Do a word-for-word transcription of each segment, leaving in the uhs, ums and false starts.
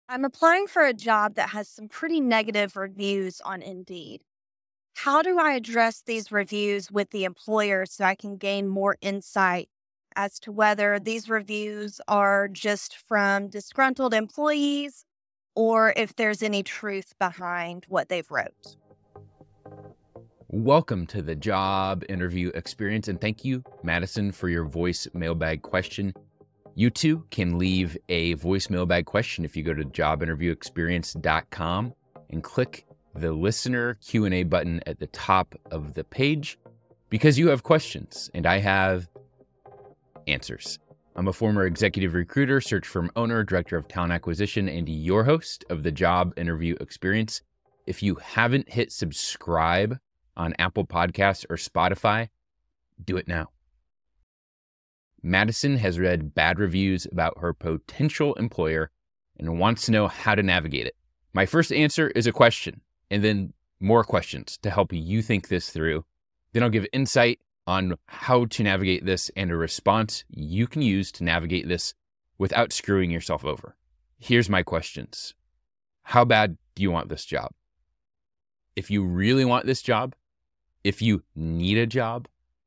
I'm applying for a job that has some pretty negative reviews on Indeed. How do I address these reviews with the employer so I can gain more insight as to whether these reviews are just from disgruntled employees or if there's any truth behind what they've wrote? Welcome to the job interview experience, and thank you, Madison, for your voice mailbag question. You too can leave a voice mailbag question if you go to job interview experience dot com and click the listener Q and A button at the top of the page, because you have questions and I have answers. I'm a former executive recruiter, search firm owner, director of talent acquisition, and your host of the job interview experience. If you haven't hit subscribe on Apple Podcasts or Spotify, do it now. Madison has read bad reviews about her potential employer and wants to know how to navigate it. My first answer is a question, and then more questions to help you think this through. Then I'll give insight on how to navigate this and a response you can use to navigate this without screwing yourself over. Here's my questions. How bad do you want this job? If you really want this job, if you need a job,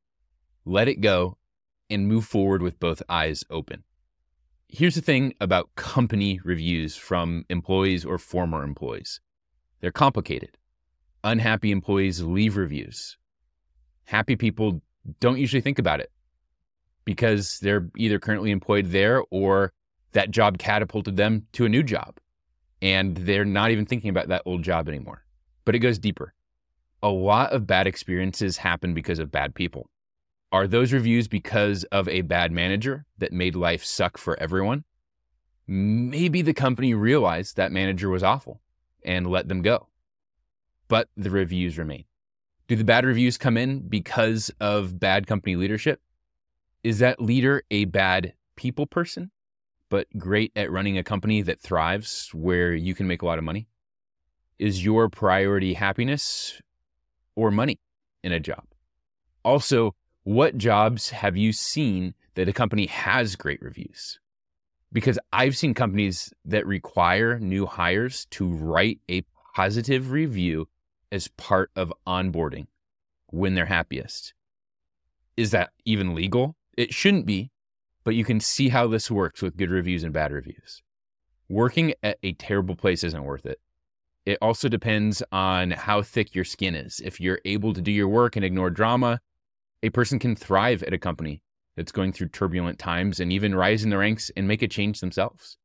let it go and move forward with both eyes open. Here's the thing about company reviews from employees or former employees. They're complicated. Unhappy employees leave reviews. Happy people don't usually think about it because they're either currently employed there or that job catapulted them to a new job and they're not even thinking about that old job anymore. But it goes deeper. A lot of bad experiences happen because of bad people. Are those reviews because of a bad manager that made life suck for everyone? Maybe the company realized that manager was awful and let them go, but the reviews remain. Do the bad reviews come in because of bad company leadership? Is that leader a bad people person, but great at running a company that thrives where you can make a lot of money? Is your priority happiness or money in a job? Also, what jobs have you seen that a company has great reviews? Because I've seen companies that require new hires to write a positive review as part of onboarding when they're happiest. Is that even legal? It shouldn't be, but you can see how this works with good reviews and bad reviews. Working at a terrible place isn't worth it. It also depends on how thick your skin is. If you're able to do your work and ignore drama, a person can thrive at a company that's going through turbulent times and even rise in the ranks and make a change themselves.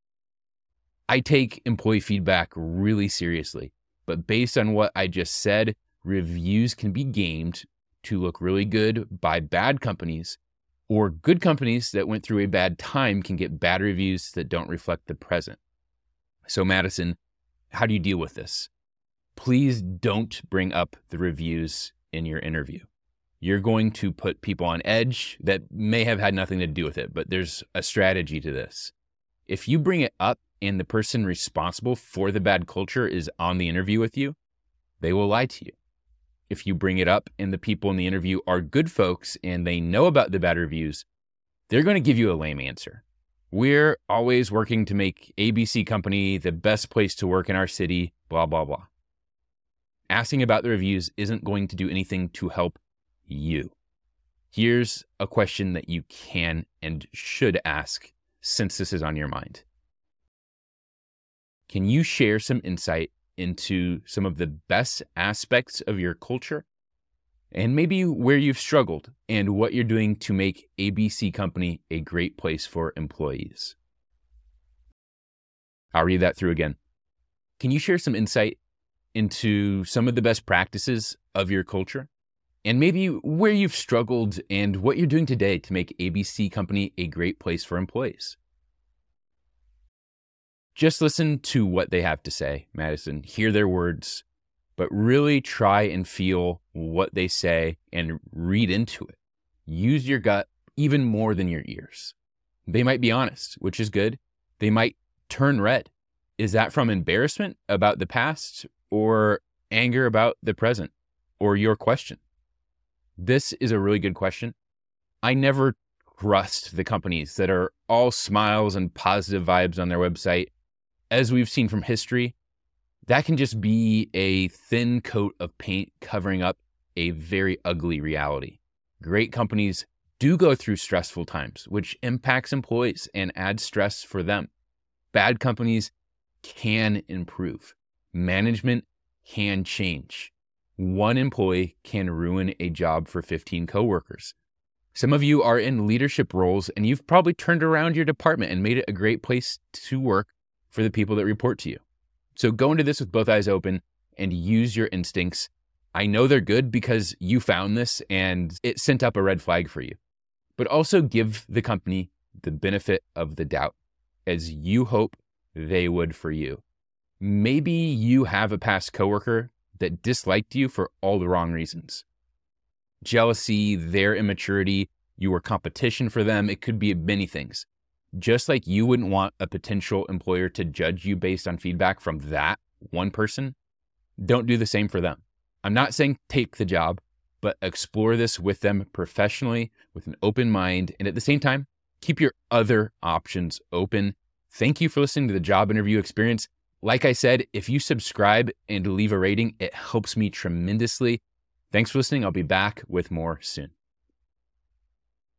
I take employee feedback really seriously, but based on what I just said, reviews can be gamed to look really good by bad companies, or good companies that went through a bad time can get bad reviews that don't reflect the present. So Madison, how do you deal with this? Please don't bring up the reviews in your interview. You're going to put people on edge that may have had nothing to do with it, but there's a strategy to this. If you bring it up and the person responsible for the bad culture is on the interview with you, they will lie to you. If you bring it up and the people in the interview are good folks and they know about the bad reviews, they're going to give you a lame answer. We're always working to make A B C Company the best place to work in our city, blah, blah, blah. Asking about the reviews isn't going to do anything to help you. Here's a question that you can and should ask since this is on your mind. Can you share some insight into some of the best aspects of your culture and maybe where you've struggled and what you're doing to make A B C Company a great place for employees? I'll read that through again. Can you share some insight into some of the best practices of your culture and maybe where you've struggled and what you're doing today to make A B C Company a great place for employees? Just listen to what they have to say, Madison. Hear their words, but really try and feel what they say and read into it. Use your gut even more than your ears. They might be honest, which is good. They might turn red. Is that from embarrassment about the past or anger about the present or your question? This is a really good question. I never trust the companies that are all smiles and positive vibes on their website as we've seen from history, that can just be a thin coat of paint covering up a very ugly reality. Great companies do go through stressful times, which impacts employees and adds stress for them. Bad companies can improve. Management can change. One employee can ruin a job for fifteen coworkers. Some of you are in leadership roles and you've probably turned around your department and made it a great place to work for the people that report to you. So go into this with both eyes open and use your instincts. I know they're good because you found this and it sent up a red flag for you. But also give the company the benefit of the doubt, as you hope they would for you. Maybe you have a past coworker that disliked you for all the wrong reasons. Jealousy, their immaturity, you were competition for them. It could be many things. Just like you wouldn't want a potential employer to judge you based on feedback from that one person, don't do the same for them. I'm not saying take the job, but explore this with them professionally with an open mind. And at the same time, keep your other options open. Thank you for listening to the Job Interview Experience. Like I said, if you subscribe and leave a rating, it helps me tremendously. Thanks for listening. I'll be back with more soon.